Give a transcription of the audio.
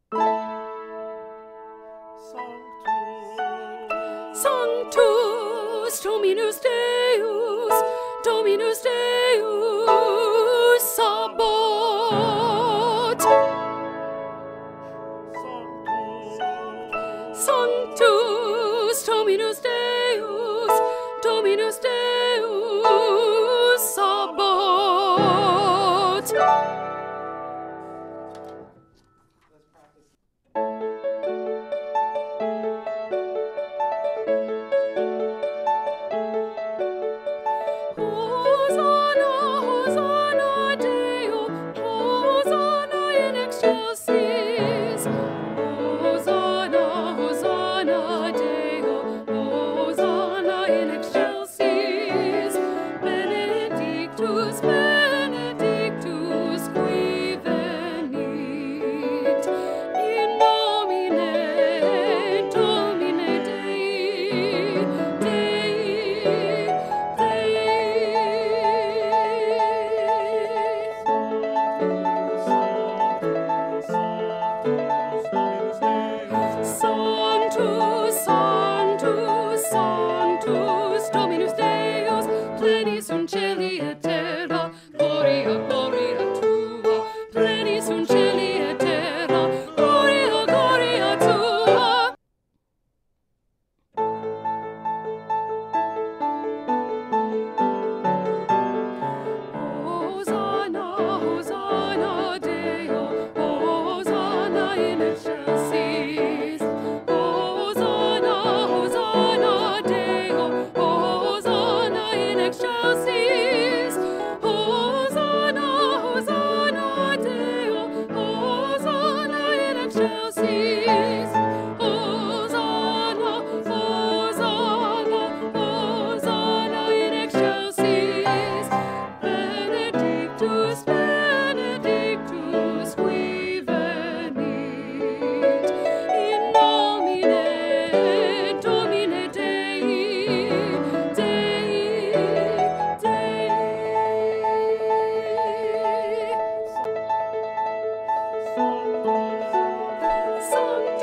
Sanctus Dominus Deus, Dominus Deus Sabaoth. Sanctus Dominus Deus, Dominus Deus Sabaoth. Hosanna, Hosanna Deo, Hosanna in excelsis. Hosanna, Hosanna Deo, Hosanna in excelsis. Benedictus, Benedictus qui venit. In nomine Domini Dei, Sanctus, Sanctus, Sanctus, Dominus Deus, pleni sunt celi et terra, gloria, gloria tua, pleni sunt celi et terra, gloria, gloria tua. Hosanna, Hosanna Deo, Hosanna in excelsis. Hosanna, Hosanna Deo, Hosanna in excelsis. Hosanna, Hosanna Deo, Hosanna in excelsis. Hosanna, Hosanna, Hosanna in excelsis. Benedictus, Benedictus qui venit. In nomine Domini Dei, Dei, Dei. Sanctus,